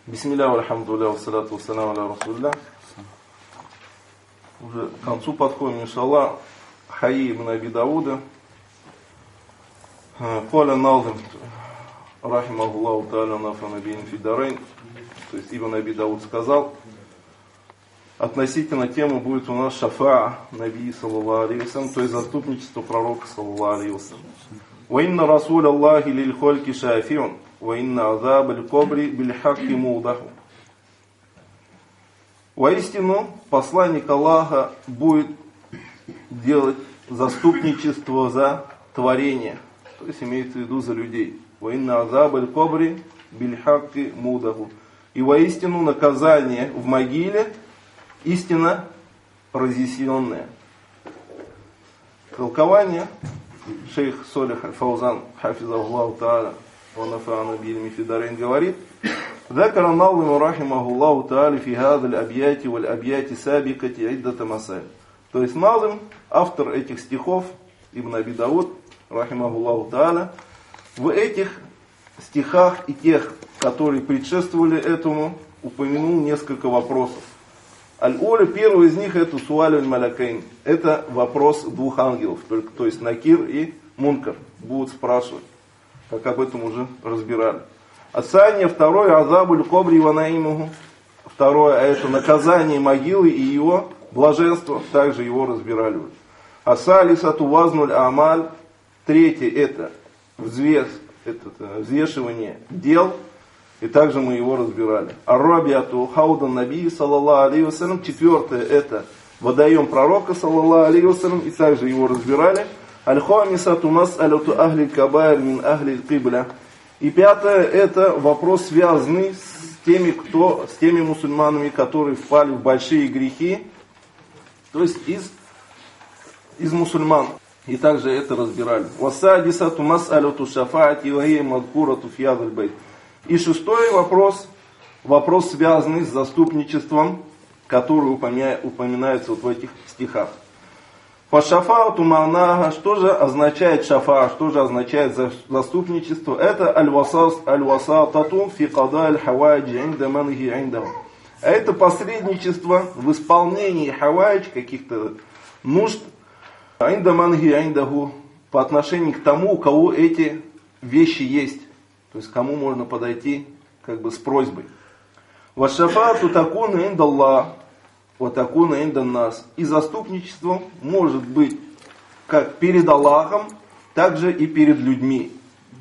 Бисмилля, алхамдулилля, вассалату вассаляму аля расулилля. Уже к концу подходим, иншаллах. Хаи ибн Аби Дауда. Каля Назим, рахимахуллаху та'аля, нафа набиин фидарайн. То есть Ибн Аби Дауд сказал, относительно темы будет у нас шафаа Наби саллаллаху алейхи вассалям, то есть заступничество пророка саллаллаху алейхи вассалям. Ва инна расул Аллахи лиль хольки шафиун, ва инна азаб аль-кобри биль-хакки мудаху. Воистину, посланник Аллаха будет делать заступничество за творение, то есть имеется в виду за людей. Ва инна азаб аль-кобри биль-хакки мудаху. И воистину наказание в могиле истина разъясненная. Толкование шейх Солих аль-Фаузан, хафизахуллаху та'аля, ва нафа'ана бихи фидарайн, говорит: ذكر الناظم رحمه الله تعالى في هذا الأبيات والأبيات السابقة عدة مسائل. То есть Назим, автор этих стихов, Ибн Аби Дауд, рахимахуллаху та'аля, в этих стихах и тех, которые предшествовали этому, упомянул несколько вопросов. Аль-Оля, первый из них, это суаль аль-малякайн. Это вопрос двух ангелов, то есть Накир и Мункар будут спрашивать, как об этом уже разбирали. Асания, второй, азабуль кобри ва наимуху. Второе, это наказание могилы и его блаженство, также его разбирали. Асалисату вазнуль амаль. Третье, это взвешивание дел, и также мы его разбирали. Ар-рабиату хаудан наби саллаллаху алейхи вассалям. Четвертое, это водоем пророка саллаллаху алейхи вассалям, и также его разбирали. Аль-хамисату мас'алату ахли кабайр мин ахли кибля. И пятое, это вопрос, связанный с теми мусульманами, которые впали в большие грехи, то есть из мусульман. И также это разбирали. Васадисату мас'алату шафаати ва хия мазкурату фи хазаль байт. И шестой вопрос, связанный с заступничеством, который упоминается вот в этих стихах. Фашафаату ма'нага, что же означает шафа, что же означает заступничество? Это аль-васатату фи када аль-хаваджи инда манхи индаху. Это посредничество в исполнении хавадж, каких-то нужд, инда манхи индаху, по отношению к тому, у кого эти вещи есть. То есть кому можно подойти как бы с просьбой. Вашафаату такуна инда Аллах. Вот такуна индан нас. И заступничество может быть как перед Аллахом, так же и перед людьми.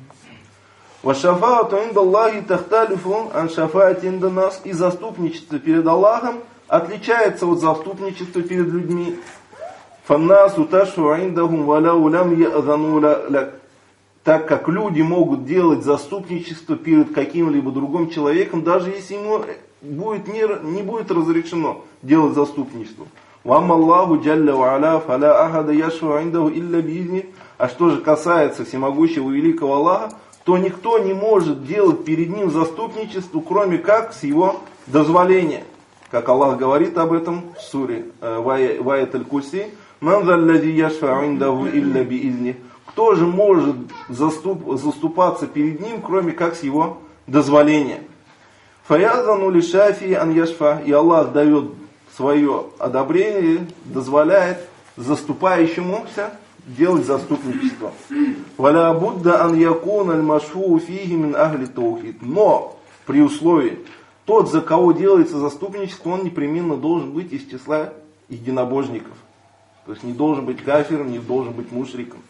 Вашафаату инда Аллахи тахталифу ан шафаати индан нас. И заступничество перед Аллахом отличается от заступничества перед людьми. Фаннасу ташу индахум валяу лям я'зану лак. Так как люди могут делать заступничество перед каким-либо другим человеком, даже если ему не будет разрешено делать заступничество. Вам Аллаху джалля ва аля фаля ахада яшфа индаху илля биизни. А что же касается всемогущего великого Аллаха, то никто не может делать перед ним заступничество, кроме как с его дозволения. Как Аллах говорит об этом в суре Ваят аль-Курси: ман заллади яшфа индаху илля биизни. Кто же может заступаться перед ним, кроме как с его дозволения? Фаязану ли шафи ан яшфа. И Аллах дает свое одобрение, дозволяет заступающемуся делать заступничество. Валя будда ан якун аль машфу фихи мин ахли таухид. Но при условии, тот, за кого делается заступничество, он непременно должен быть из числа единобожников. То есть не должен быть кафиром, не должен быть мушриком.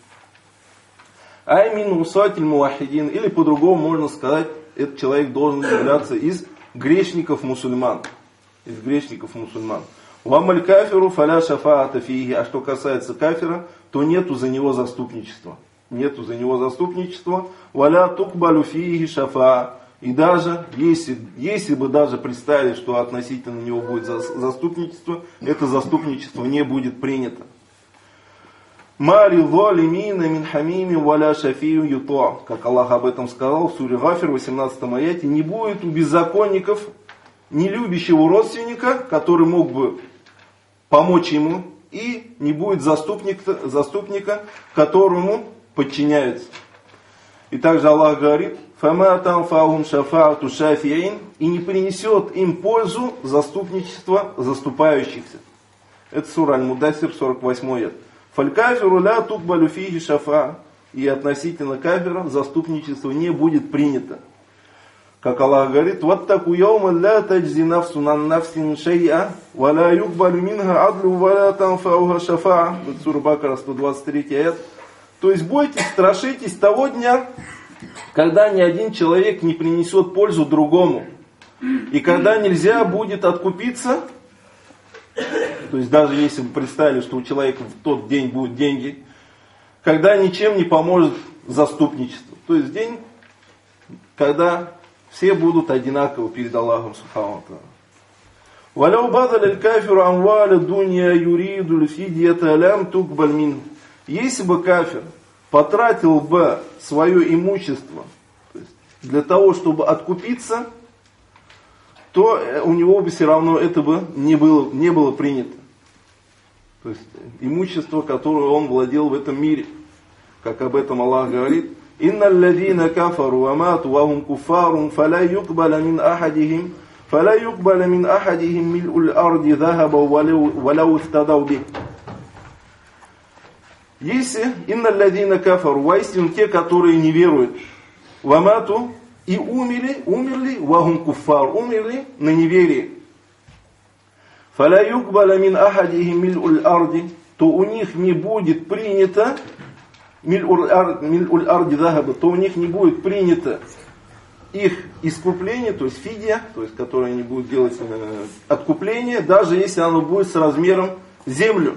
Аймин усатиль муахидин, или по-другому можно сказать, этот человек должен являться из грешников мусульман. Из грешников мусульман. Вамаль кафиру фаля шафаата фиhi. А что касается кафира, то нету за него заступничества. Нету за него заступничества. Валя тукбалю фиhi шафаа. И даже, если бы даже представили, что относительно него будет заступничество, это заступничество не будет принято. Мари залимина мин хамими валя шафию юта. Как Аллах об этом сказал в суре Гафир, 18 аяте: не будет у беззаконников не любящего родственника, который мог бы помочь ему, и не будет заступника, которому подчиняются. И также Аллах говорит: фама танфаухум шафаату шафиин, и не принесет им пользу заступничество заступающихся. Это сура Аль-Муддассир, 48 аят. Фалькафиру ля тукбалю фихи шафа, и относительно кафира заступничество не будет принято. Как Аллах говорит, «Ваттаку яума ля таджзи нафсу нан нафсин шай'a, ва ля юкбалю минха адлю, ва ля танфауха шафа'a». Это сура Бакара, 123 аят. То есть бойтесь, страшитесь того дня, когда ни один человек не принесет пользу другому. И когда нельзя будет откупиться, то есть даже если вы представили, что у человека в тот день будут деньги, когда ничем не поможет заступничество. То есть день, когда все будут одинаковы перед Аллахом Субхану ва Тааля. وَلَوْ بَذَلَ الْكَافِرُ أَمْوَالَ الدُّنْيَا يُرِيدُ الْفِدْيَةَ لَمْ تُقْبَلْ مِنْهُ. Если бы кафир потратил бы свое имущество, то есть для того, чтобы откупиться, то у него бы все равно это бы не было принято. То есть имущество, которое он владел в этом мире. Как об этом Аллах говорит, «Инна алладина кафару ва мату ва хум куфарун, фаля юкбаля мин ахадихим мил'уль арди захаба валяу истадау бих». Если «Инна алладина кафару», воистину те, которые не веруют, «ва мату», и умерли, ва хум куфар, умерли на неверии, «фаля юкбаля мин ахадихим мил'уль арди», то у них не будет принято мил'уль арди захаба, то у них не будет принято их искупление, то есть фидия, то есть которое они будут делать откупление, даже если оно будет с размером землю.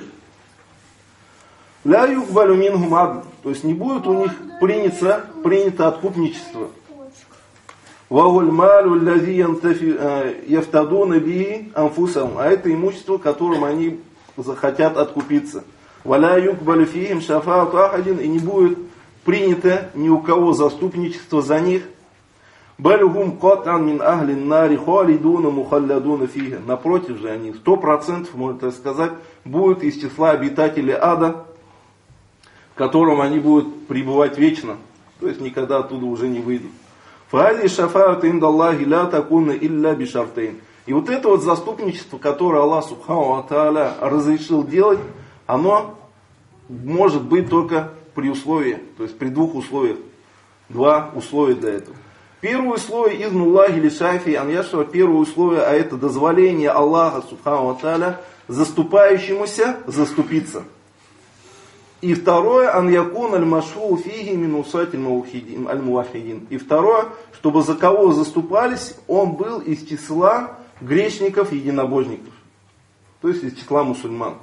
Ля юкбалю минхум адл, то есть не будет у них принято откупничество. Вагуль малю лази яфтадуна биhi анфусахум, а это имущество, которым они захотят откупиться. Валя юкбалю фихим шафаату ахадин, и не будет принято ни у кого заступничество за них. Балюгум катан мин ахлин нари халидуна мухалладуна фиха. Напротив же, они 100%, можно так сказать, будут из числа обитателей ада, в котором они будут пребывать вечно, то есть никогда оттуда уже не выйдут. Фаали шафаату индаллахи ля такуна илля бишартейн. И вот это вот заступничество, которое Аллах Субхану ва Тааля разрешил делать, оно может быть только при условии, то есть при двух условиях. Два условия для этого. Первое условие изнуллахи лишафи аньяшва, первое условие, а это дозволение Аллаха Субхану ва Тааля заступающемуся заступиться. И второе, ан якун аль-машфу фиги мин усати аль-мувахидин. И второе, чтобы за кого заступались, он был из числа грешников, единобожников. То есть из числа мусульман.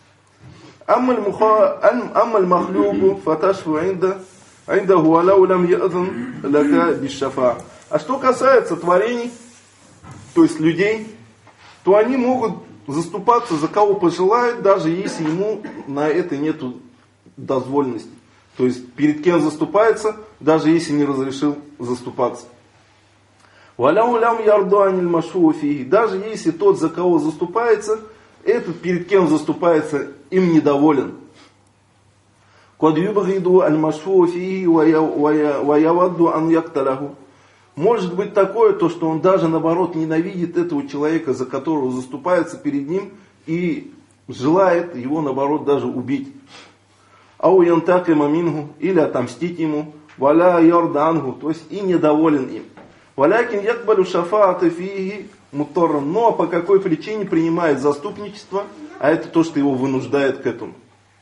Аммаль махлюку фаташфу индаху алау лям я'зан лака бишшафа. А что касается творений, то есть людей, то они могут заступаться за кого пожелают, даже если ему на это нету дозволенности. То есть перед кем заступается, даже если не разрешил заступаться. Валяу лям ярду аниль машу фиги. Даже если тот, за кого заступается, этот перед кем заступается, им недоволен. Кад юбгиду аль машу фиги ва явадду ан якталаху. Может быть такое, то, что он даже наоборот ненавидит этого человека, за которого заступается перед ним, и желает его наоборот даже убить. Ау янтакима минху, или отомстить ему, валя ярдангу, то есть и недоволен им. Валякин якбалю шафаата фиги мутторран, но по какой причине принимает заступничество, а это то, что его вынуждает к этому.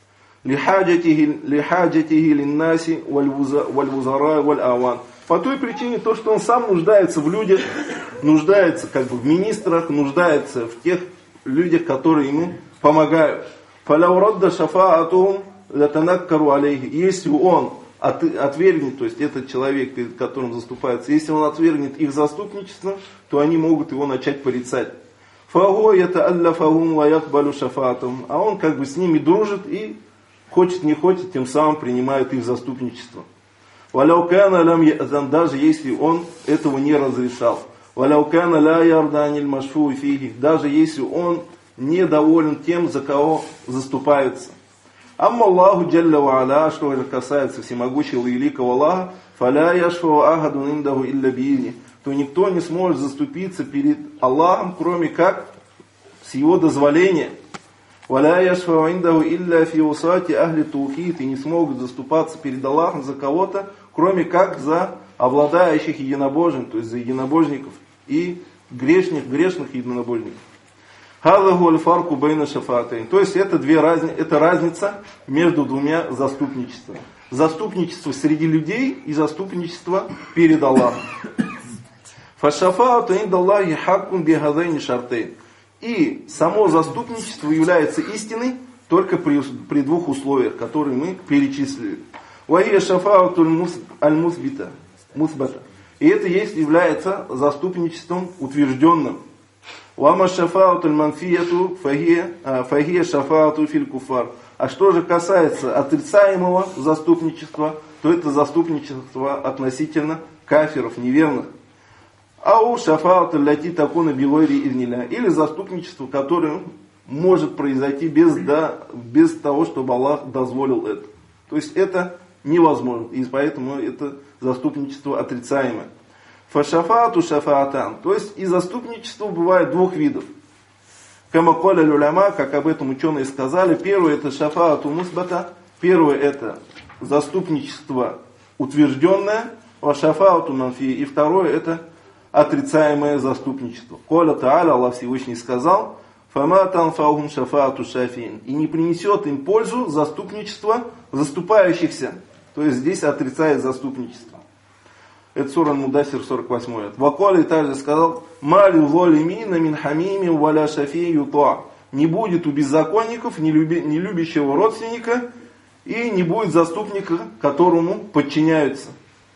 Лихаджатихи линнаси вальвузара валь-аван. По той причине, то, что он сам нуждается в людях, нуждается как бы в министрах, нуждается в тех людях, которые ему помогают. Фаляу радда шафаатухум латанаккару алейхи. Если он отвергнет, то есть этот человек, перед которым заступается, если он отвергнет их заступничество, то они могут его начать порицать. Фаго ятаалляфахум ва якбалю шафаатухум. А он как бы с ними дружит и хочет не хочет, тем самым принимает их заступничество. Валяу кана лям я'зан, даже если он этого не разрешал. Валяу кана ля ярда аниль машфу фиги, даже если он недоволен тем, за кого заступается. Амма Аллаху джалля ва аля, что же касается всемогущего и великого Аллаха, фаля яшфау ахадун индаху илля биизни, то никто не сможет заступиться перед Аллахом, кроме как с его дозволения. Валя яшфау индаху илля фи усати ахли таухид, и не смогут заступаться перед Аллахом за кого-то, кроме как за обладающих единобожием, то есть за единобожников и грешных единобожников. Хазаху аль-фарку байна шафаатайн. То есть это разница между двумя заступничествами. Заступничество среди людей и заступничество перед Аллахом. Фашафаату индаллахи хаккун бихазайни шартайн. И само заступничество является истиной только при двух условиях, которые мы перечислили. Вахия шафаату аль-мусбата. И это является заступничеством утвержденным. Вама шафаату аль-манфияту фахия шафаату филь куфар. А что же касается отрицаемого заступничества, то это заступничество относительно кафиров, неверных. Ау шафаату ляти такуна билойри изниля. Или заступничество, которое может произойти без того, чтобы Аллах дозволил это. То есть это невозможно. И поэтому это заступничество отрицаемое. Фашафаату шафаатан. То есть и заступничество бывает двух видов. Кама коля люляма, как об этом ученые сказали. Первое это шафаату мусбата. Первое это заступничество утвержденное. Ва шафаату манфи. И второе это отрицаемое заступничество. Коля та'аля, Аллах Всевышний сказал, фама танфаухум шафаату шафин. И не принесет им пользу заступничество заступающихся. То есть здесь отрицает заступничество. Это сура Мудасир, 48 аят. Ваколи также сказал, мали волимина мин хамими валя шафи ютуа. Не будет у беззаконников, не любящего родственника, и не будет заступника, которому подчиняются.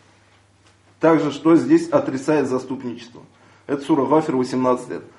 Также, что здесь отрицает заступничество. Это сура Гафир, 18 лет.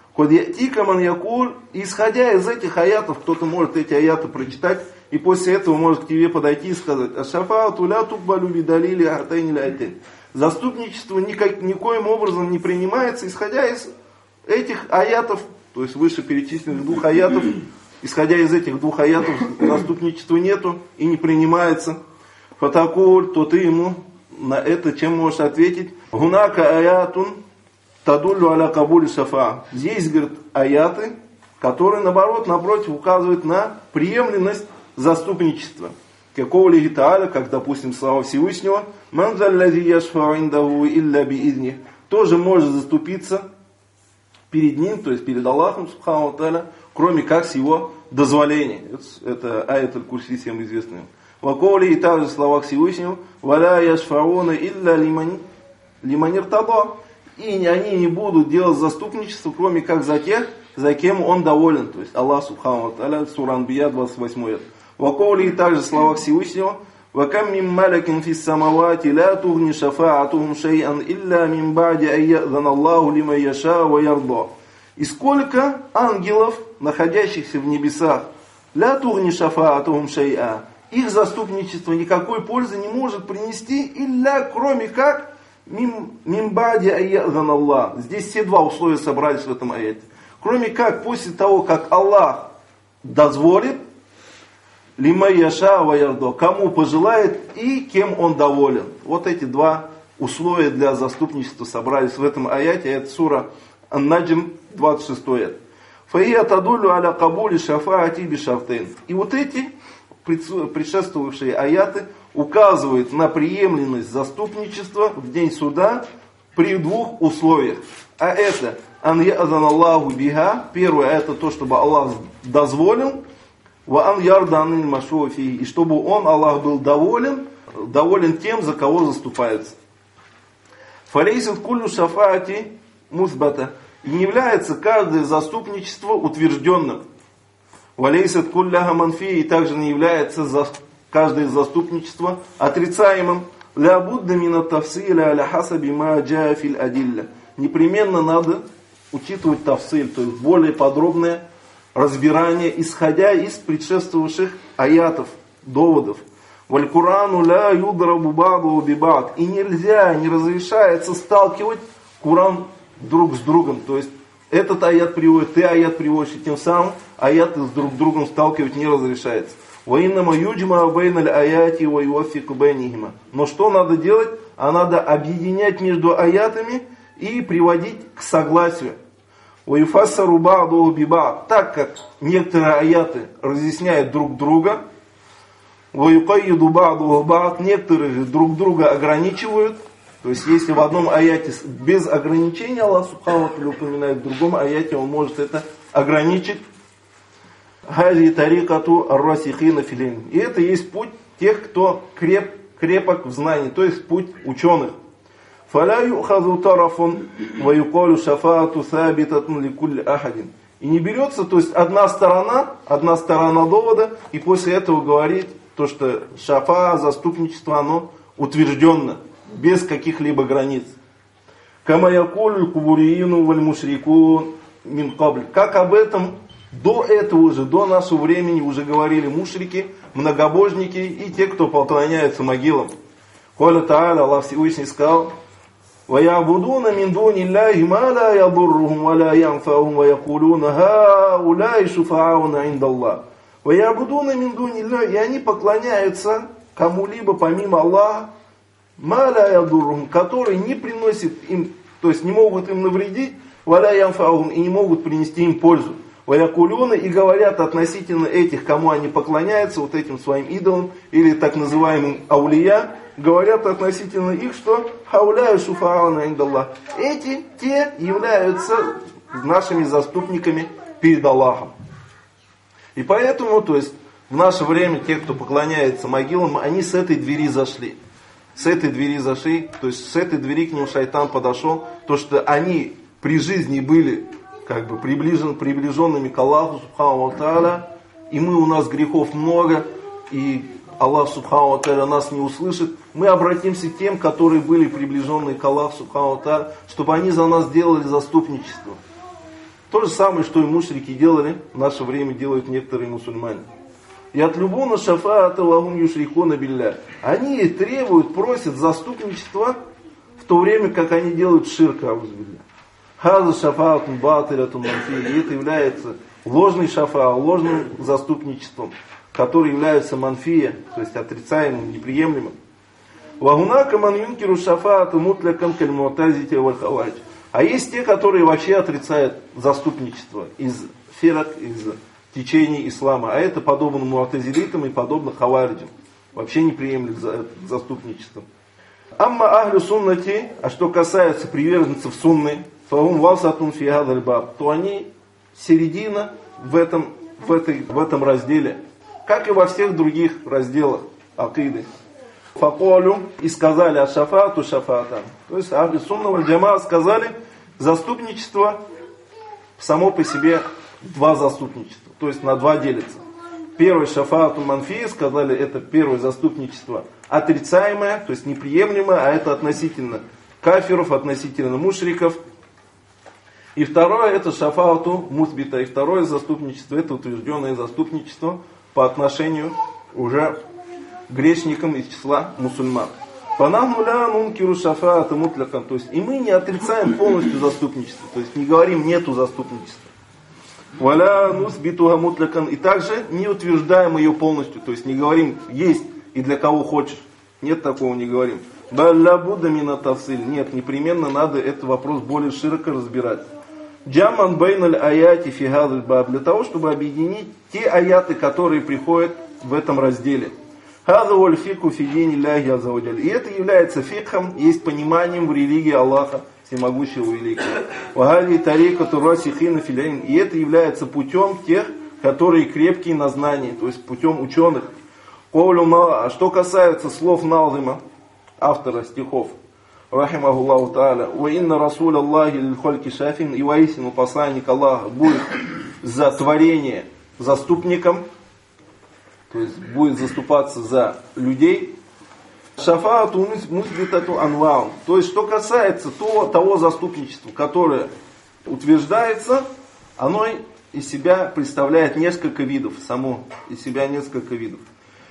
Исходя из этих аятов, кто-то может эти аяты прочитать, и после этого может к тебе подойти и сказать, ашафаату ля тукбалю бидалили атайни ляйтин. Заступничество никоим образом не принимается, исходя из этих аятов, то есть выше перечисленных двух аятов, исходя из этих двух аятов заступничества нету и не принимается. Фатакуль, то ты ему на это чем можешь ответить? Гунака аятун тадуллю аля кабули шафа. Здесь, говорит, аяты, которые, наоборот, напротив, указывают на приемлемость заступничества. Какого ли гиталя, как, допустим, слова Всевышнего, тоже может заступиться перед ним, то есть перед Аллахом, субхану тааля, кроме как с его дозволения. Это аят аль-Курси, всем известный. Ваковли и также слова Всевышнего, валя яшфауна илля лиманир тадо. И они не будут делать заступничество, кроме как за тех, за кем он доволен. То есть Аллах, субхану тааля, сура Анбия, 28 аят. Ваковли и также слова Всевышнего, وَكَمْ مِنْ مَلَكٍ فِي السَّمَوَاتِ لَا تُغْنِ شَفَاعَتُهُمْ شَيْئًا إِلَّا مِنْ بَعْدِ أَنْ يَأْذَنَ اللَّهُ لِمَنْ يَشَاءُ وَيَرْضَى. И сколько ангелов, находящихся в небесах, لَا تُغْنِ شَفَاعَتُهُمْ شَيْئًا. Их заступничество никакой пользы не может принести, илля, кроме как мин ба'ди ан я'зана Аллах. Здесь все два условия собрались в этом аяте. Кроме как после того, как Аллах дозволит, лима яша ва ярдо, кому пожелает и кем он доволен. Вот эти два условия для заступничества собрались в этом аяте. Это сура Ан-Наджм, 26 аят. Фаия тадулю аля кабули шафаати бишартейн. И вот эти предшествовавшие аяты указывают на приемлемость заступничества в день суда при двух условиях. А это ан я'зан Аллаху биха. Первое это то, чтобы Аллах дозволил. Ва ан ярдан машуфи. И чтобы он, Аллах, был доволен тем, за кого заступается. Фалейсит куллю шафаати мусбата. И не является каждое заступничество утвержденным. Валейсит кулляха манфи. И также не является каждое заступничество отрицаемым. Ля будда мина тавсиля аля хасаби ма джа фил адилля. Непременно надо учитывать тавсиль, то есть более подробное разбирание, исходя из предшествовавших аятов, доводов. Валь Курану ля юдрабу ба'ду бибад. И нельзя, не разрешается сталкивать Куран друг с другом. То есть этот аят приводит, ты аят приводишь, и тем самым аяты с друг другом сталкивать не разрешается. Но что надо делать? А надо объединять между аятами и приводить к согласию. Так как некоторые аяты разъясняют друг друга, некоторые же друг друга ограничивают. То есть, если в одном аяте без ограничения Аллах Субхану ва Тааля упоминает, в другом аяте он может это ограничить. И это есть путь тех, кто крепок в знании, то есть путь ученых. И не берется, то есть одна сторона довода, и после этого говорит то, что шафа, заступничество, оно утвержденно, без каких-либо границ. Как об этом до этого уже, до нашего времени уже говорили мушрики, многобожники и те, кто поклоняются могилам. Коля Та'аля, Аллах Всевышний сказал: وَيَعْبُدُونَ مِنْ دُونِ اللَّهِ مَا لَا يَضُرُّهُمْ وَلَا يَنْفَعُهُمْ وَيَقُولُونَ هَؤُلَاءِ شُفَعَاؤُنَا عِنْدَ اللَّهِ وَيَعْبُدُونَ مِنْ دُونِ اللَّهِ. И они поклоняются кому-либо помимо Аллаха, مَا لَا يَضُرُّهُمْ, который не приносит им, то есть не могут им навредить, وَلَا يَنْفَعُهُمْ, и не могут принести им пользу. وَيَقُولُونَ, и говорят относительно этих, кому они поклоняются, вот этим своим идолам, или так называемым аулия, говорят относительно их, что хауляю шуфаауна индаллах. Эти, те являются нашими заступниками перед Аллахом. И поэтому, то есть, в наше время те, кто поклоняется могилам, они с этой двери зашли. С этой двери зашли, то есть с этой двери к ним шайтан подошел, то что они при жизни были как бы приближенными к Аллаху Субхану ва Тааля, и у нас грехов много, и Аллах Субхану ва Тааля нас не услышит, мы обратимся к тем, которые были приближенные к Аллаху Субхану ва Тааля, чтобы они за нас делали заступничество. То же самое, что и мушрики делали, в наше время делают некоторые мусульмане. И от любого шафаата вахум юшрикуна билля. Они требуют, просят заступничества, в то время как они делают ширк, аузбилля. Хаза шафаатун батилятун манфи. И это является ложный шафа, ложным заступничеством, который является манфия, то есть отрицаемым, неприемлемым. Вагунака ман юнкиру шафаату мутлякан каль му'тазити валь хаваридж. А есть те, которые вообще отрицают заступничество из фирак, из течений ислама. А это подобно му'тазилитам и подобно хавариджам. Вообще не приемлет заступничество. Амма ахлю суннати, а что касается приверженцев сунны, фахум васатун фи хадаль баб, то они середина в этом разделе, как и во всех других разделах акиды. Факолю, и сказали аш-шафаату шафаатан. То есть ахли сунна валь джамаа сказали, заступничество само по себе два заступничества, то есть на два делится. Первый шафаату манфи, сказали, это первое заступничество отрицаемое, то есть неприемлемое, а это относительно кафиров, относительно мушриков. И второе, это шафаату мусбита. И второе заступничество, это утвержденное заступничество по отношению уже к грешникам из числа мусульман. Панахмуля нункиру шафаата мутлякан. То есть и мы не отрицаем полностью заступничество, то есть не говорим нету заступничества. Валя нусбитуха мутлякан. И также не утверждаем ее полностью, то есть не говорим есть и для кого хочешь. Нет, такого не говорим. Балля будда мина тавсиль. Нет, непременно надо этот вопрос более широко разбирать. Джаман байналь аяти фи хадаль баб, для того, чтобы объединить те аяты, которые приходят в этом разделе. Хаза валь фику фи дини ляхи азза ва джаль. И это является фикхом, есть пониманием в религии Аллаха Всемогущего Великого. Вагади тарикату расихина фил илм. И это является путем тех, которые крепкие на знании, то есть путем ученых. Что касается слов Назима, автора стихов, рахимахуллаху та'аля, «Ва инна расуль Аллахи лиль-хольки шафин», и воистину посланник Аллаха будет за творение заступником, то есть будет заступаться за людей. Шафаату мусбитату анваун. То есть, что касается того заступничества, которое утверждается, оно из себя представляет несколько видов, само из себя несколько видов.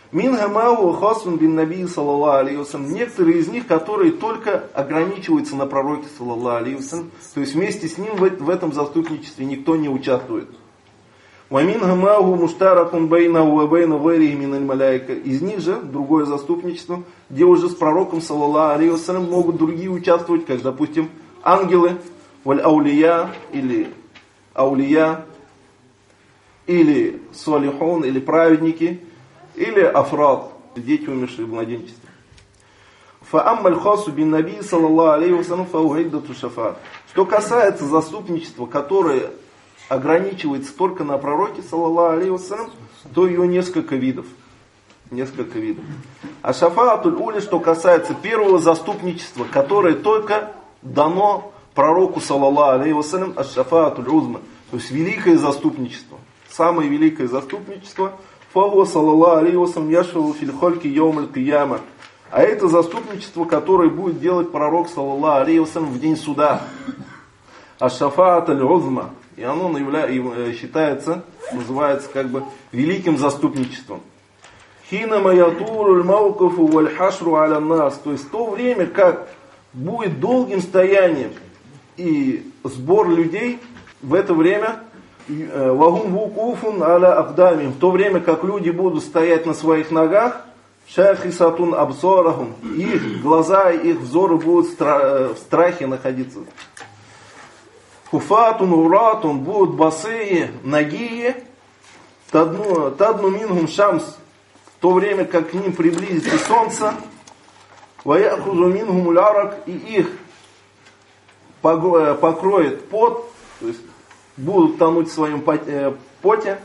Минга мау хасун бин наби саллаллаху алейхи вассалям. Некоторые из них, которые только ограничиваются на пророке саллаллаху алейхи вассалям, то есть вместе с ним в этом заступничестве никто не участвует. Ва минга мау муштаракун байнаху ва байна гайрихи миналь маляйка. Из них же другое заступничество, где уже с пророком саллаллаху алейхи вассалям могут другие участвовать, как, допустим, ангелы, валь аулия, или аулия, или салихун, или праведники, или афрад, дети, умершие в младенчестве. Фааммаль хасу бин наби саллаллаху алейхи вассалям фаугиддату шафаат. Что касается заступничества, которое ограничивается только на пророке саллаллаху алейхи вассалям, то ее несколько видов. Несколько видов. А шафаатуль ули, что касается первого заступничества, которое только дано пророку саллаллаху алейхи вассалям, а шафаатуль узма, то есть великое заступничество. Самое великое заступничество. Фаху саллаллаху алейхи вассалям яшфау фил хольки йоумаль кияма. А это заступничество, которое будет делать пророк саллаллаху алейхи вассалям в день суда. Аш-шафаат аль-узма. И оно считается, называется как бы великим заступничеством. Хина маятуруль маукафу валь хашру аля нас. То есть в то время, как будет долгим стоянием и сбор людей, в это время вагум вукуфун аля ахдамим. В то время, как люди будут стоять на своих ногах, шахисатун абсорахум. Их глаза, их взоры будут в страхе находиться. Хуфатун уратун, будут босые, нагие. Тадну мингум шамс. В то время, как к ним приблизится солнце. Ваяхузу мингум улярак. И их покроет пот. То есть будут тонуть в своем поте.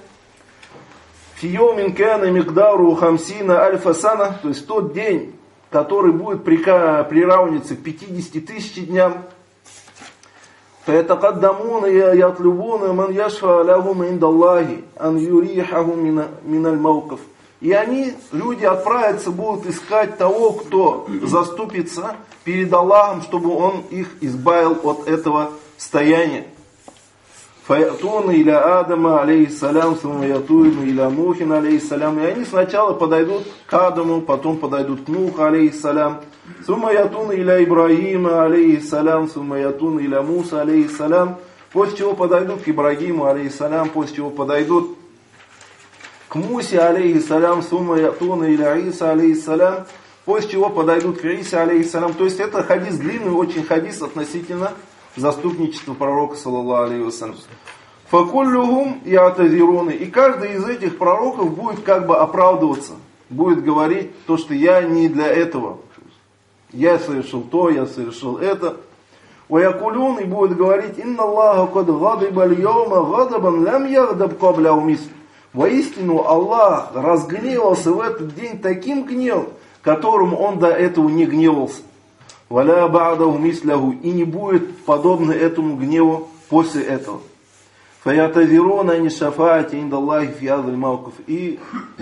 Фиомин кана мигдару хамсина альфасана. То есть тот день, который будет приравниваться к 50 тысяч дням. فَيَتَقَدَّمُونَ يَطْلُبُونَ مَنْ يَشْفَى لَهُمْ عِنْدَ اللَّهِ أَنْ يُرِيحَهُمْ مِنَ الْمَوْقِفِ. И они, люди, отправятся, будут искать того, кто заступится перед Аллахом, чтобы он их избавил от этого стояния. فَيَأْتُونَ إِلَىٰ آدَمَ عَلَيْهِ السَّلَامُ ثُمَّ يَأْتُونَ إِلَىٰ نُوحٍ عَلَيْهِ السَّلَامُ. И они сначала подойдут к Адаму, потом подойдут к Нуху алейхиссалям. ثُمَّ يَأْتُونَ إِلَىٰ إِبْرَاهِيمَ عَلَيْهِ السَّلَامُ ثُمَّ يَأْتُونَ إِلَىٰ مُوسَى алейхиссалям. После чего подойдут к Ибрагиму алейхиссалям, после чего подойдут к Мусе алейхиссалям, ثُمَّ يَأْتُونَ إِلَىٰ عِيسَى алейхиссалям. После чего подойдут к Иисе алейхиссалям. То есть это хадис длинный, очень хадис относительно заступничество пророка саллаллаху алейхи вассалям. Факуллюхум я'тазируны. И каждый из этих пророков будет как бы оправдываться. Будет говорить то, что я не для этого. Я совершил то, я совершил это. Ваякулюн, и будет говорить: инна Аллаха кад гадиба льома гадабан лям ягдаб кабля умис. Воистину Аллах разгневался в этот день таким гневом, которым он до этого не гневался. Валя ба'даху мислаху, и не будет подобно этому гневу после этого. Фаятазирона ани шафаати индаллахи фи хазаль мауқиф, и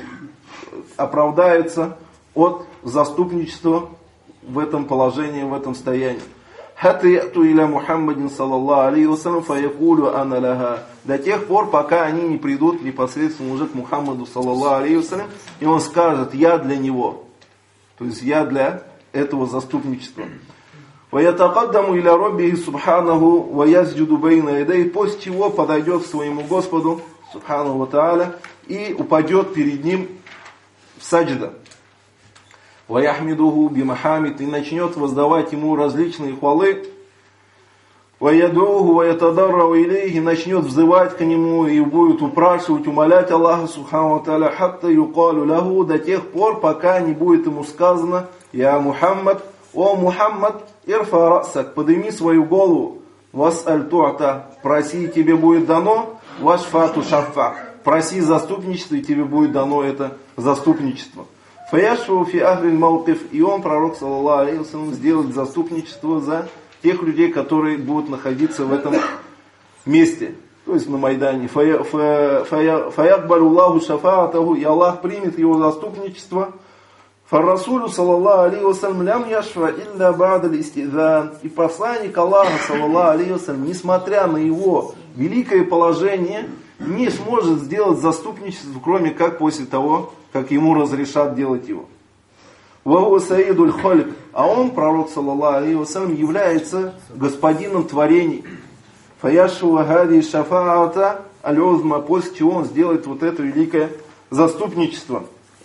оправдаются от заступничества в этом положении, в этом состоянии. Хатта яту иля Мухаммадин саллаллаху алейхи вассалям фаякулю ана лаха. До тех пор, пока они не придут непосредственно уже к Мухаммаду саллаллаху алейхи вассалям, и он скажет: я для него. То есть я для этого заступничества. وَيَتَقَدَّمُ إِلَى رَبِّهِ سُبْحَانَهُ وَيَسْجُدُ بَيْنَ يَدَيْهِ. После чего подойдет к своему Господу, субханаху ва тааля, и упадет перед ним в саджда. وَيَحْمِدُهُ بِمَحَامِدٍ. И начнет воздавать ему различные хвалы. وَيَدْعُوهُ وَيَتَضَرَّعُ إِلَيْهِ. Начнет взывать к нему и будет упрашивать, умолять Аллаха, субханаху ва тааля, حَتَّى يُقَالُ لَهُ. До тех пор, пока не будет ему сказано: «Я Мухаммад, о Мухаммад, ирфа расак, подними свою голову, вас'аль ту'та, проси, и тебе будет дано, вашфату шафа, проси заступничество, и тебе будет дано это заступничество». Фаяшу фи ахлиль мауқиф, и он, пророк саллаллаху алейхи вассалям, сделает заступничество за тех людей, которые будут находиться в этом месте, то есть на Майдане. Фаякбалю Аллаху шафаатаху, и Аллах примет его заступничество. Фар-Расулю саллаллаху алейхи вассалям лям яшфа илля ба'даль истизан. И посланник Аллаха саллаллаху алейхи вассалям, несмотря на его великое положение не сможет сделать заступничество, кроме как после того, как ему разрешат делать его. Вахуа саидуль халик, а он, пророк саллаллаху алейхи вассалям, является господином творений. Фаяшу хади шафаата аль-узма, после чего он сделает вот это великое заступничество.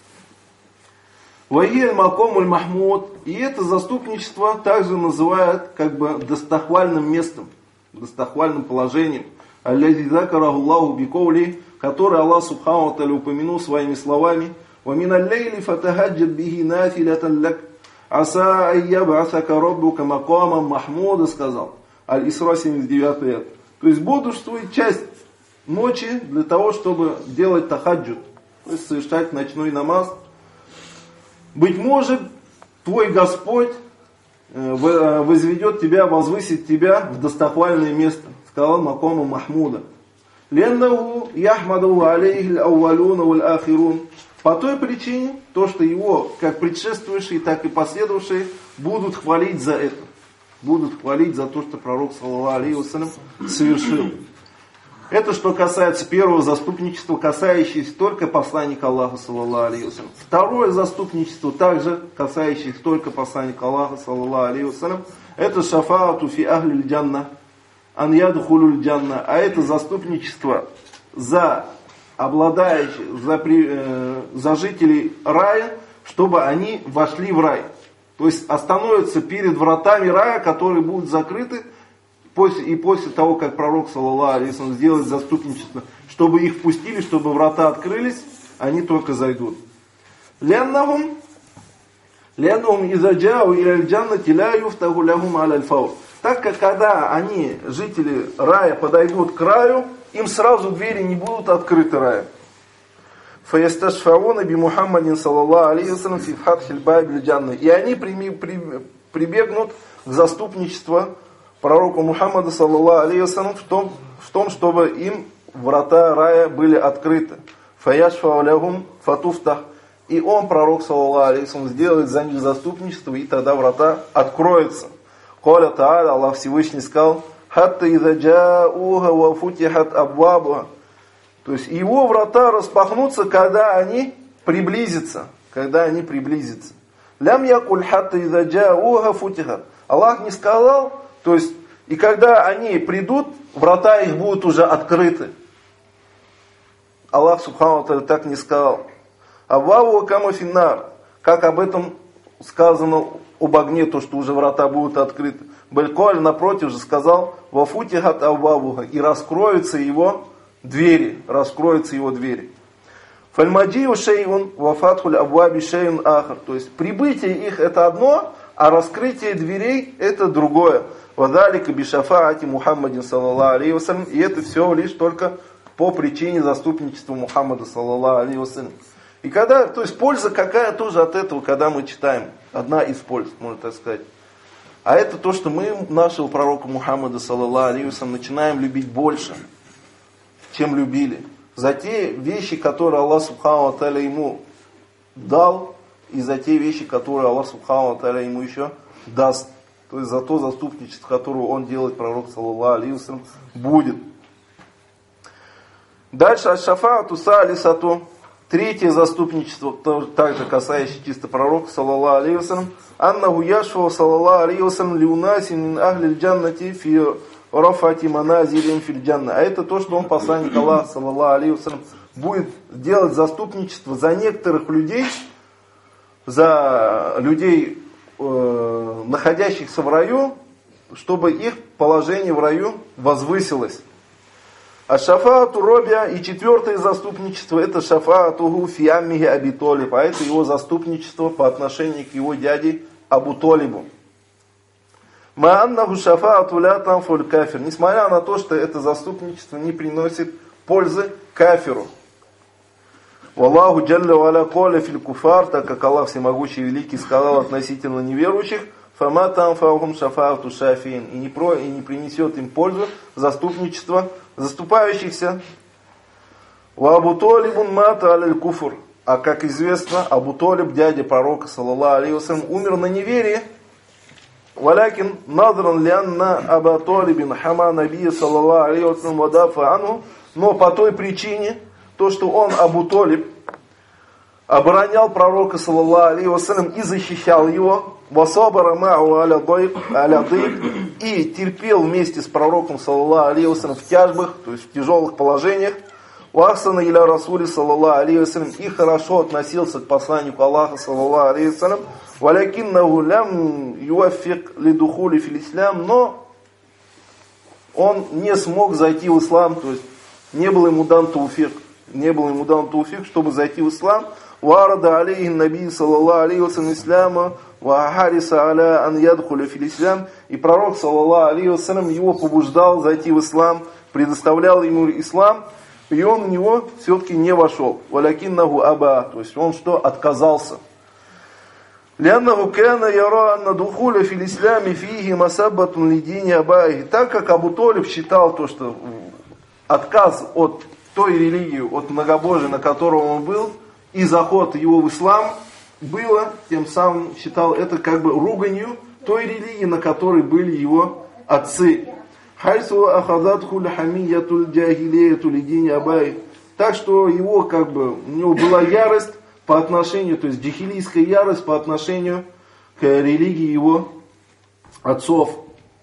Вахи аль-макомуль махмуд, и это заступничество также называют как бы достохвальным местом, достохвальным положением. Аллази закараху Аллаху бикоули, который Аллах субхану ва тааля упомянул своими словами. وَمِنَ اللَّيْلِ فَتَهَجَّدْ بِهِ نَافِلَةً لَكَ عَسَىٰ أَن يَبْعَثَكَ رَبُّكَ مَقَامًا مَحْمُودًا, сказал. Аль-Исра 79 аят. То есть бодрствует часть ночи для того, чтобы делать тахаджуд, то есть совершать ночной намаз. Быть может, твой Господь возведет тебя, возвысит тебя в достохвальное место, сказал Макома Махмуда. لأنه يحمده عليه الأولون والآخرون. По той причине, то, что его, как предшествующие, так и последовавшие, будут хвалить за это. Будут хвалить за то, что пророк, саллаллаху алейхи вассалям, совершил. Это что касается первого заступничества, касающегося только посланника Аллаха, саллаллаху алейхи вассалям. Второе заступничество, также касающееся только посланника Аллаха, саллаллаху алейхи вассалям, это шафаату фи ахлиль джанна, ан ядхулуль джанна, а это заступничество за обладающих, за жителей рая, чтобы они вошли в рай. То есть остановятся перед вратами рая, которые будут закрыты, после того, как пророк, саллаллаху алейхи вассалям, сделает заступничество, чтобы их впустили, чтобы врата открылись, они только зайдут. Ляннахум иза джау иля джаннати ла юфтаху лахум аля аль-фаур. Так как когда они, жители рая, подойдут к раю, им сразу двери не будут открыты рая. Фаясташфауна би Мухаммадин саллаллаху алейхи вассалям фи фатхиль бабиль джанна. И они прибегнут к заступничеству пророку Мухаммаду саллаллаху алейхи вассалям в том, чтобы им врата рая были открыты. Фаяшфау лахум фатуфтах. И он, пророк саллаллаху алейхи вассалям, сделает за них заступничество, и тогда врата откроются. Коля Тааля, Аллах Всевышний сказал: «Хатта иза джа'уха ва футихат абвабуха». То есть его врата распахнутся, когда они приблизятся. Лям якуль хатта иза джа'уха футихат. Аллах не сказал, то есть, и когда они придут, врата их будут уже открыты. Аллах субхану ва тааля так не сказал. Абвабуха кама финнар. Как об этом сказано об огне, то, что уже врата будут открыты. Бельколь, напротив же, сказал: «Вафутихат аввабуха», и раскроются его двери. Фальмаджию шейун, вафатхуль абваби шейун ахар. То есть, прибытие их это одно, а раскрытие дверей это другое. Вадалика бишафаати Мухаммадин саллаллаху алейхи вассалям. И это все лишь только по причине заступничества Мухаммада саллаллаху алейхи вассалям. И когда, то есть польза какая тоже от этого, когда мы читаем. Одна из польз, можно так сказать. А это то, что мы нашего пророка Мухаммада саллаллаху алейхи вассалям начинаем любить больше, чем любили. За те вещи, которые Аллах субхану ва тааля ему дал, и за те вещи, которые Аллах субхану ва тааля ему еще даст. То есть за то заступничество, которое он делает, пророк саллаллаху алейхи вассалям, будет. Дальше аш-шафаату салисату. Третье заступничество, также касающееся чисто пророка, саллаллаху алейхи вассалям. Аннаху яшфау саллаллаху алейхи вассалям лиунаси мин ахлиль джаннати фи рафати маназилин филь джанна. А это то, что он, посланник Аллаха, саллаллаху алейхи вассалям, будет делать заступничество за некоторых людей, находящихся в раю, чтобы их положение в раю возвысилось. А шафаату робия, и четвертое заступничество, это шафаатуху фи аммихи Аби Толиб, а это его заступничество по отношению к его дяде Абу Толибу. Ма аннаху шафаату ля танфуль кафир, несмотря на то, что это заступничество не приносит пользы кафиру. Валлаху джалля ва аля коля фил куфар, так как Аллах Всемогущий и Великий сказал относительно неверующих: фама танфахум шафаату шафиин, и не принесет им пользу заступничество заступающихся. Ва Абу Толибун мата аль куфр, а как известно, Абу Толиб, дядя пророка саллаллаху алейхи вассалям, умер на неверии. ولكن نظرا لأن أبا طالب حمى النبي صلى الله عليه وسلم ودافع عنه, но по той причине, то, что он, Абу Талиб, оборонял пророка, саллаллаху алейхи вассалям, и защищал его, васабара ма'у аля дайб, и терпел вместе с пророком, саллаллаху алейхи вассалям, в тяжбах, то есть в тяжелых положениях, вахсана иля расули, саллаллаху алейхи вассалям, и хорошо относился к посланнику Аллаха, саллаллаху алейхи вассалям, валякиннаху лям юаффик лидухули фил ислам, но он не смог зайти в ислам, то есть не был ему дан тауфик, чтобы зайти в ислам. Варада алейхи наби саллаллаху алейхи вассалям исляма, ва хариса аля ан ядхуля фил ислам, и пророк саллаллаху алейхи вассалям его побуждал зайти в ислам, предоставлял ему ислам, и он в него все-таки не вошел. Валякиннаху аба, то есть он что, отказался. لأنه كان يرى أن دخول في الإسلام فيه مسبة لدين أبائه, так как Абу Талиб считал то, что отказ от той религии, от многобожия, на котором он был, и заход его в ислам было, тем самым считал это как бы руганью той религии, на которой были его отцы. Хайсу ахадатху лхамиятуль джахилияту лидини абай. Так что его как бы, у него была ярость по отношению, то есть джахилийская ярость по отношению к религии его отцов.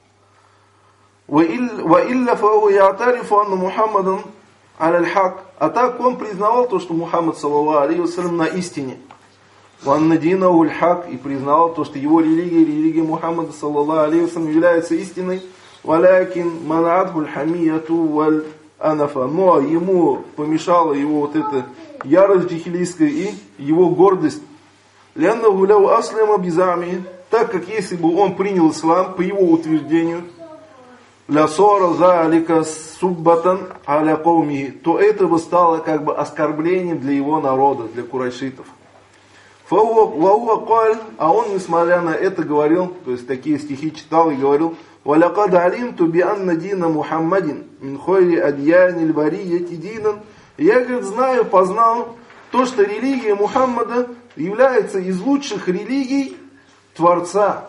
وإلا فهو يعترف أن محمدا على الحق. А так он признавал то, что Мухаммад саллаллаху алейхи вассалям на истине. وأن دينه الحق, и признавал то, что его религия Мухаммада саллаллаху алейхи вассалям является истиной. ولكن منعته الحمية والأنفة. Но ему помешала его вот эта ярость джахилийская и его гордость. لأنه لو أسلم بزعمه, так как если бы он принял ислам по его утверждению, لَصَارَ ذَلِكَ سُبَّةً عَلَى قَوْمِهِ, то это бы стало как бы оскорблением для его народа, для курайшитов. وَهُوَ قَالْ, а он, несмотря на это, говорил, то есть такие стихи читал и говорил, وَلَقَدْ عَلِمْتُ بِأَنَّ دِينَ مُحَمَّدٍ مِنْ خَيْرِ أَدْيَانِ الْبَرِيَّةِ دِينًا. Я, говорит, знаю, познал то, что религия Мухаммада является из лучших религий Творца.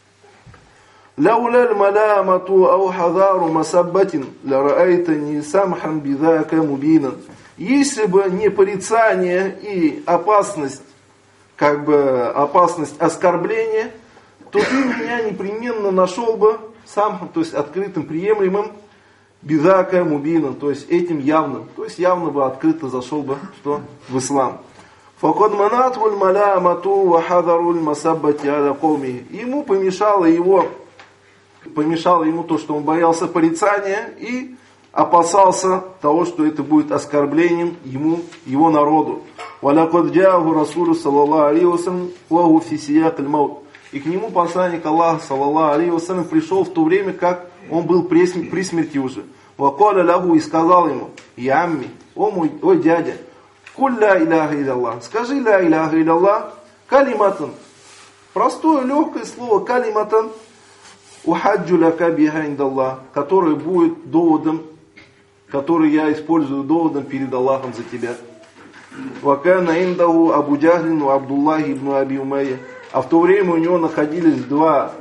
لولا الملامة أو حذار مسبة لرأيتني سمحا بذاك مبينا. Если бы не порицание и опасность, как бы опасность оскорбления, то ты меня непременно нашел бы сам, то есть открытым, приемлемым, бизака мубина, то есть этим явным, то есть явно бы открыто зашел бы что в ислам. فقد منعته الملامة وحذر المسبة على قومه. Ему помешало ему то, что он боялся порицания и опасался того, что это будет оскорблением ему, его народу. وَلَقَدْ جَاءَهُ رَسُولُ صَلَّى اللَّهُ عَلَيْهِ وَسَلَّمَ وَهُوَ فِي سِيَاقِ الْمَوْتِ. И к нему посланник Аллаха, саллаллаху алейхи вассалям, пришел в то время, как он был при смерти уже. وَقَالَ لَهُ, и сказал ему, «Я амми, о дядя, куль ла иляха илlallah, скажи ла иляха илlallah, калиматан». Простое, легкое слово, калиматан, ухаджу ляка биха индаллах, которое будет доводом, который я использую доводом перед Аллахом за тебя. Вакана индаху Абу Джахлин ва Абдуллах ибн Аби Умайя. А в то время у него находились два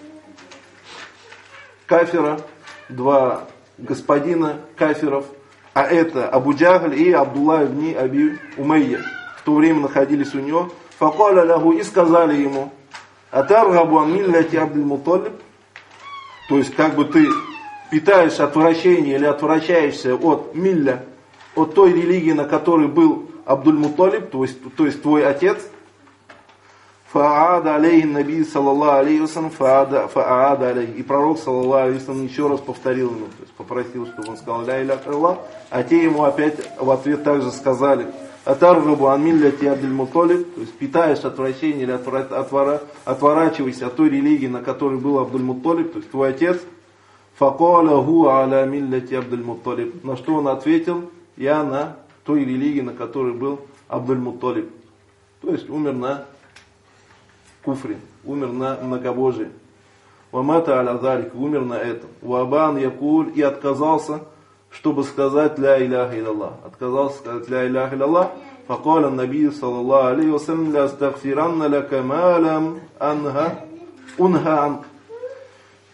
кафира, два господина кафиров, а это Абу Джахль и Абдуллах ибн Аби Умайя. В то время находились у него. Факаля лаху, и сказали ему, атаргабу ан милляти Абдуль Мутталиб, то есть как бы ты питаешь отвращение или отвращаешься от милля, от той религии, на которой был Абдуль Мутталиб, то есть твой отец. Фа'ада алейхи наби саллаллаху алейхи вассалям, фа'ада алейхи. И пророк саллаллаху алейхи вассалям еще раз повторил ему, то есть попросил, чтобы он сказал ля иляха илlallah, а те ему опять в ответ также сказали, атаргабу ан милляти Абдуль Мутталиб, то есть питаешь отвращение или отворачиваешься от той религии, на которой был Абдуль Мутталиб, то есть твой отец. Факаля хуа аля милляти Абдуль Мутталиб. На что он ответил, я на той религии, на которой был Абдуль Мутталиб. То есть умер на куфре, умер на многобожии. Вамата аля залик, умер на этом. Вабан якуль, и отказался, чтобы сказать ля иляха илlallah. Отказался сказать ля иляха илlallah. Факаля наби саллаллаху алейхи вассалям, ля астагфиранна лака ма лам унха анк.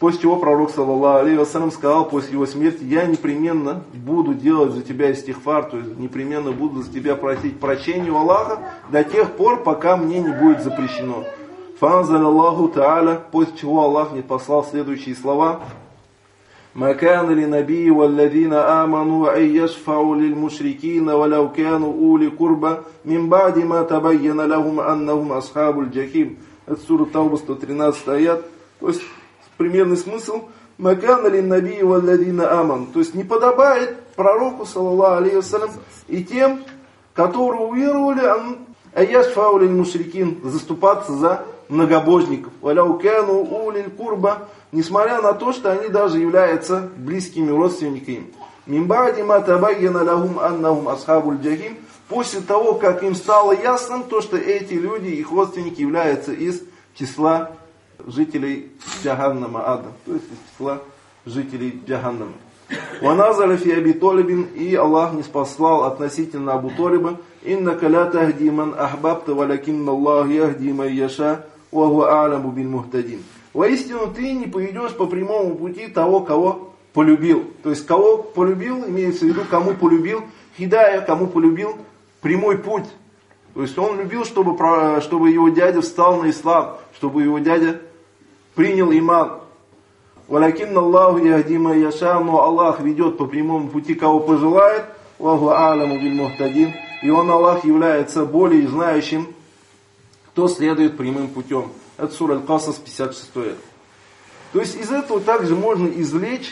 После чего пророк, саллаллаху алейхи вассалям, сказал после его смерти: я непременно буду делать за тебя истигфар, то есть непременно буду за тебя просить прощения у Аллаха до тех пор, пока мне не будет запрещено. Фанзаль Аллаху Та'аля, после чего Аллах мне послал следующие слова: ما كان لنبي والذين آمنوا أن يشفعوا للمشركين ولو كانوا أولي قربى من بعد ما تبين لهم أنهم أصحاب الجحيم. Это сура Тауба, 113 аят. То есть примерный смысл: ما كان للنبي والذين آمنوا, то есть не подобает пророку, саллаллаху алейхи вассалям, и тем, которые уверовали, أن يشفعوا للمشركين, заступаться за многобожников. ولو كانوا أولي القربى, несмотря на то, что они даже являются близкими родственниками. Мимбади ма табайяна лахум аннахум асхабуль джахим, после того, как им стало ясным то, что эти люди, их родственники, являются из числа жителей Джаханнама, ада, то есть из числа жителей Джаханнама. Ваназаля фи Аби Толибин, и Аллах не спаслал относительно Абу Толиба: иннака ла тахди ман ахбабта валякинна Аллах яхди ман яша ва хуа а'ламу бил мухтадин. Воистину, ты не поведешь по прямому пути того, кого полюбил. То есть, кого полюбил, имеется в виду, кому полюбил хидая, кому полюбил прямой путь. То есть, он любил, чтобы его дядя встал на ислам, чтобы его дядя принял иман. Валякинна Аллаху яхди ман яша, но Аллах ведет по прямому пути, кого пожелает. Ва хуа а'ламу бил мухтадин. И он, Аллах, является более знающим, кто следует прямым путем. Это сура Аль-Касас, 56 аят. То есть из этого также можно извлечь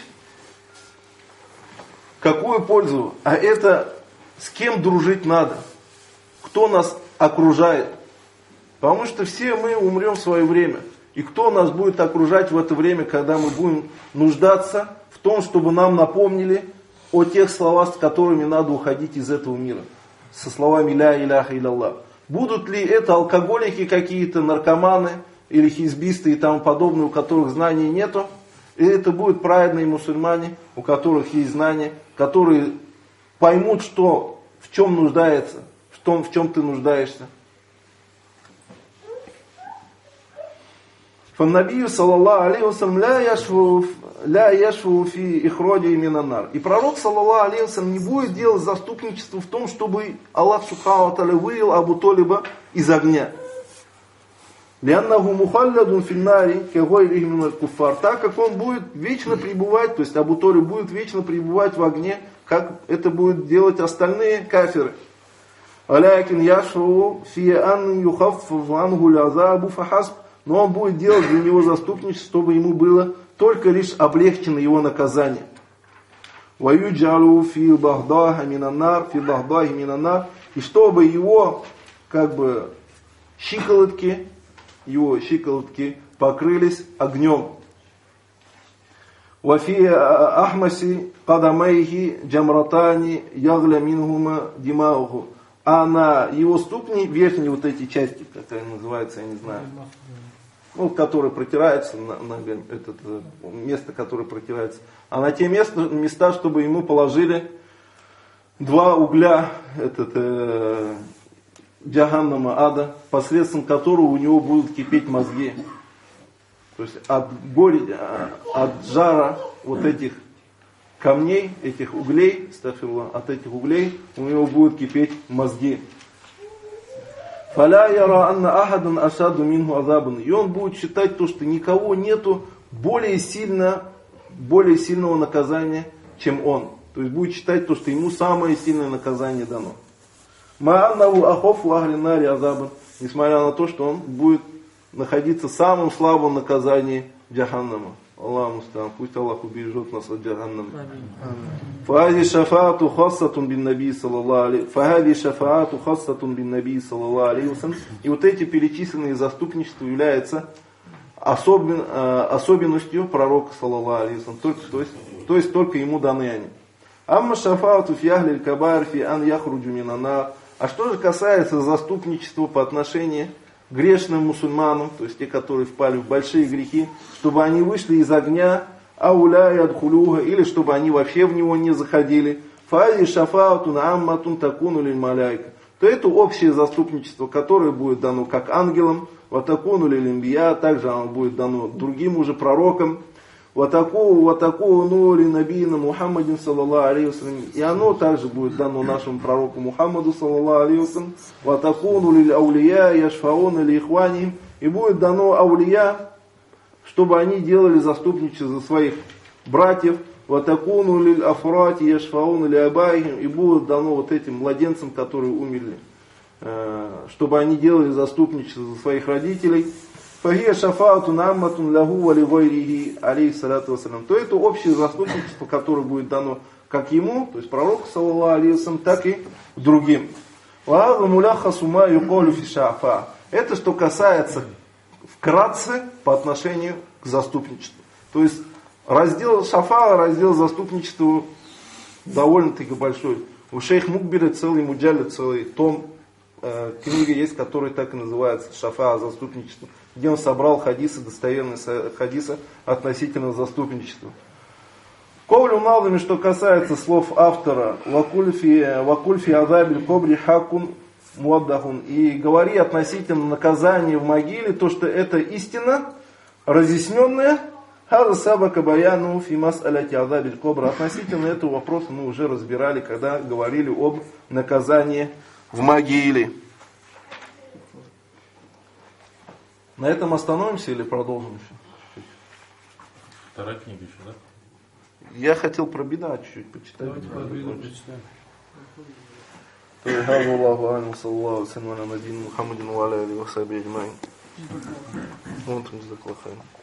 какую пользу. А это с кем дружить надо. Кто нас окружает. Потому что все мы умрем в свое время. И кто нас будет окружать в это время, когда мы будем нуждаться в том, чтобы нам напомнили о тех словах, с которыми надо уходить из этого мира. Со словами «Ля иляха илlallah». Будут ли это алкоголики какие-то, наркоманы, или хизбисты и тому подобное, у которых знаний нету, и это будут праведные мусульмане, у которых есть знания, которые поймут, что в чем нуждается, в чем ты нуждаешься. Фаннабию саллаллаху алейхи вассалям ля яшфу фи ихроди минаннар. И пророк саллаллаху алейхи вассалям не будет делать заступничество в том, чтобы Аллах субхану ва тааля вывел Абу Толиба из огня. Ляннаху мухалладун финнари кагойрихи миналь куффар, так как он будет вечно пребывать, то есть Абу Толиб будет вечно пребывать в огне, как это будут делать остальные кафиры. Алякин яшфу фи ан юхаффиф анху л'азабу фахасб, но он будет делать для него заступничество, чтобы ему было только лишь облегчено его наказание. Ваюджалу фи бахдахи минаннар, и чтобы его щиколотки покрылись огнем. Вафи ахмаси кадамайхи джамратани ягля минхума димауху. А на его ступни, верхние вот эти части, как они называются, я не знаю, которые протираются, это место, которое протирается, а на те места, чтобы ему положили 2 угля, Джаханнама, ада, посредством которого у него будут кипеть мозги. То есть от жара вот этих камней, этих углей, от этих углей у него будут кипеть мозги. Фаля яра анна ахадан ашаду минху азабан. И он будет считать то, что никого нету более сильного наказания, чем он. То есть будет считать то, что ему самое сильное наказание дано. Ма'аннаху ахофу ахлинари азабан. Несмотря на то, что он будет находиться в самом слабом наказании Джаханнама. Аллах мустан, пусть Аллах убережет нас от Джаханнама. Фаhaди шафаату хассатун бин наби саллаллаху алейхи вассалям. И вот эти перечисленные заступничества являются особенностью пророка саллаллаху алейхи вассалям. То есть только ему даны они. Амма шафаату фи ахлиль кабаир фи ан яхруджу минаннар. А что же касается заступничества по отношению к грешным мусульманам, то есть те, которые впали в большие грехи, чтобы они вышли из огня, ауля и адхулюха, или чтобы они вообще в него не заходили, фази шафаатун амматун такуну лиль маляйка, то это общее заступничество, которое будет дано как ангелам, ватакуну лиль имбия, также оно будет дано другим уже пророкам, وَتَكُونُوا لِنَبِيِّنَا Мухаммадин саллаллаху алейхи вассалям. И оно также будет дано нашему пророку Мухаммаду саллаллаху алейхи вассалям. وَتَكُونُوا لِلْأَوْلِيَاءِ يَشْفَعُونَ لِإِخْوَانِهِمْ. И будет дано аулия, чтобы они делали заступничество за своих братьев. وَتَكُونُوا لِلْأَفْرَاتِ يَشْفَعُونَ لِآبَائِهِمْ. И будет дано вот этим младенцам, которые умерли, чтобы они делали заступничество за своих родителей. فَهِيَ شَفَاعَةٌ عَامَّةٌ لَهُ وَلِغَيْرِهِ عَلَيْهِ الصَّلَاةُ وَالسَّلَامُ. То это общее заступничество, которое будет дано как ему, то есть пророку саллаллаху алейхи вассалям, так и другим. وَهَذَا مُلَخَّصُ مَا يُقَالُ فِي الشَّفَاعَةِ. Это что касается вкратце по отношению к заступничеству. То есть раздел шафа, раздел заступничества довольно-таки большой. У шейх Мукбиля целый муджалид, целый том, книга есть, которая так и называется «Шафа, заступничество», где он собрал хадисы, достоверные хадисы относительно заступничества. Ковлю Навдами, что касается слов автора, «Вакульфи азабиль кобри хакун муаддахун», и говори относительно наказания в могиле, то, что это истина, разъясненная, «Хаза сабака баяну фи мас'аляти азабиль кобра». Относительно этого вопроса мы уже разбирали, когда говорили об наказании в могиле. На этом остановимся или продолжим еще? Вторая книга еще, да? Я хотел про беда чуть-чуть почитать. Давайте про беду почитаем. هذا الله أعلم صلى الله وسلم على نبينا محمد وعلى آله وصحبه أجمعين.